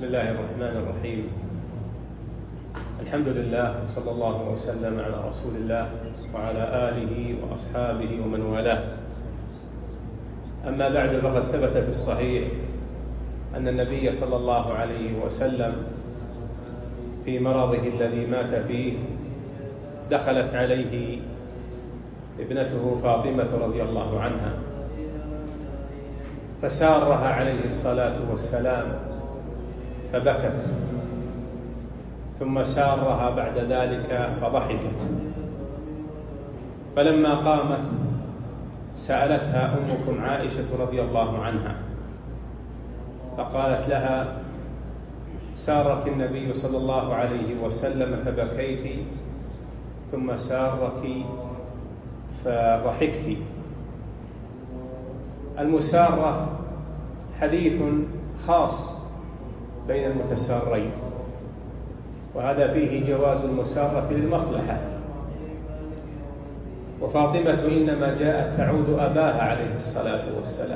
بسم الله الرحمن الرحيم. الحمد لله وصلى الله وسلم على رسول الله وعلى آله وأصحابه ومن والاه. أما بعد، فقد ثبت في الصحيح أن النبي صلى الله عليه وسلم في مرضه الذي مات فيه دخلت عليه ابنته فاطمة رضي الله عنها، فسارها عليه الصلاة والسلام فبكت، ثم سارها بعد ذلك فضحكت. فلما قامت سألتها أمكم عائشة رضي الله عنها، فقالت لها: سارك النبي صلى الله عليه وسلم فبكيت، ثم سارك فضحكت. المسارة حديث خاص بين المتسارين، وهذا فيه جواز المسارة للمصلحة. وفاطمة إنما جاءت تعود أباها عليه الصلاة والسلام،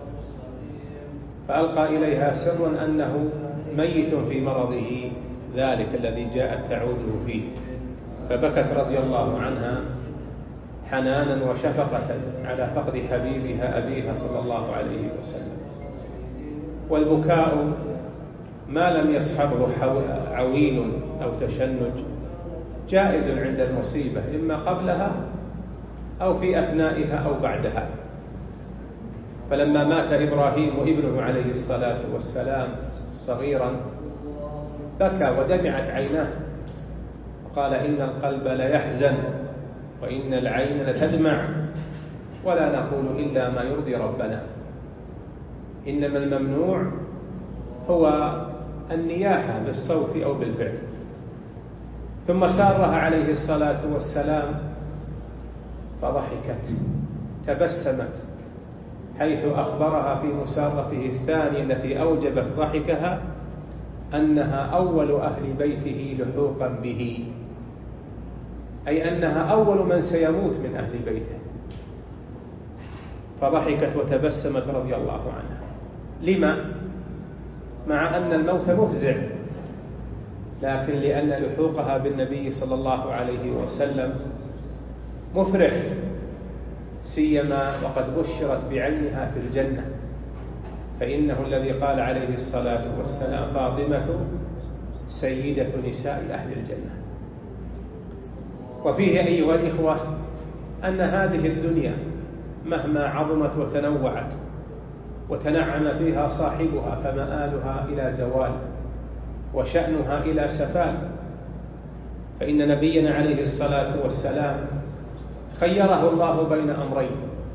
فألقى إليها سرا أنه ميت في مرضه ذلك الذي جاءت تعوده فيه، فبكت رضي الله عنها حنانا وشفقة على فقد حبيبها أبيها صلى الله عليه وسلم. والبكاء ما لم يصحبه عويل أو تشنج جائز عند المصيبة، إما قبلها أو في أثنائها أو بعدها. فلما مات إبراهيم ابنه عليه الصلاة والسلام صغيرا بكى ودمعت عيناه، وقال: إن القلب ليحزن وإن العين لتدمع ولا نقول إلا ما يرضي ربنا. إنما الممنوع هو النياحة بالصوت أو بالفعل. ثم سارها عليه الصلاة والسلام فضحكت، تبسمت، حيث أخبرها في مسارته الثانية التي أوجبت ضحكها أنها أول أهل بيته لحوقا به، أي أنها أول من سيموت من أهل بيته. فضحكت وتبسمت رضي الله عنها. لما؟ مع أن الموت مفزع، لكن لأن لحوقها بالنبي صلى الله عليه وسلم مفرح، سيما وقد بشرت بعينها في الجنة، فإنه الذي قال عليه الصلاة والسلام: فاطمة سيدة نساء أهل الجنة. وفيه أيها الإخوة أن هذه الدنيا مهما عظمت وتنوعت وتنعم فيها صاحبها فمآلها إلى زوال وشأنها إلى سفال. فإن نبينا عليه الصلاة والسلام خيره الله بين أمرين: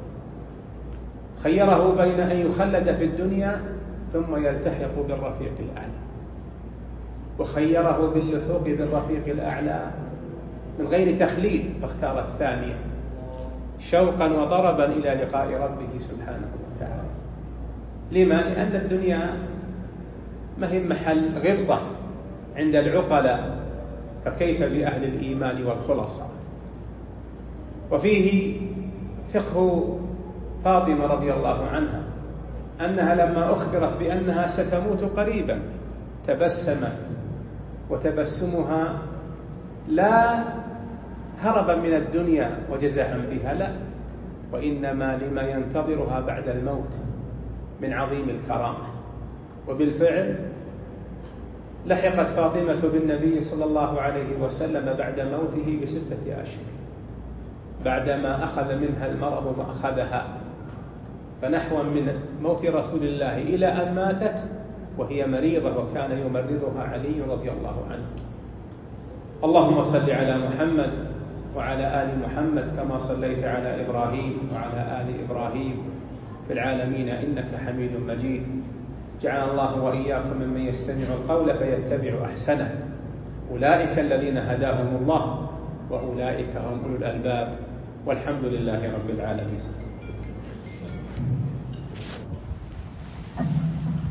خيره بين أن يخلد في الدنيا ثم يلتحق بالرفيق الأعلى، وخيره باللحوق بالرفيق الأعلى من غير تخليد، فاختار الثانية شوقا وطربا إلى لقاء ربه سبحانه وتعالى. لما؟ لأن الدنيا ما هي محل غبطة عند العقلاء، فكيف بأهل الإيمان والخلاصة. وفيه فقه فاطمة رضي الله عنها، أنها لما أخبرت بأنها ستموت قريبا تبسمت، وتبسمها لا هربا من الدنيا وجزعا بها، لا، وإنما لما ينتظرها بعد الموت من عظيم الكرامة. وبالفعل لحقت فاطمة بالنبي صلى الله عليه وسلم بعد موته ب6 أشهر، بعدما أخذ منها المرض ما أخذها، فنحو من موت رسول الله إلى أن ماتت وهي مريضة، وكان يمرضها علي رضي الله عنه. اللهم صل على محمد وعلى آل محمد كما صليت على إبراهيم وعلى آل إبراهيم في العالمين إنك حميد مجيد. جعل الله وإياكم ممن يستمع القول فيتبع أحسنه. أولئك الذين هداهم الله وأولئك هم أولو الألباب، والحمد لله رب العالمين.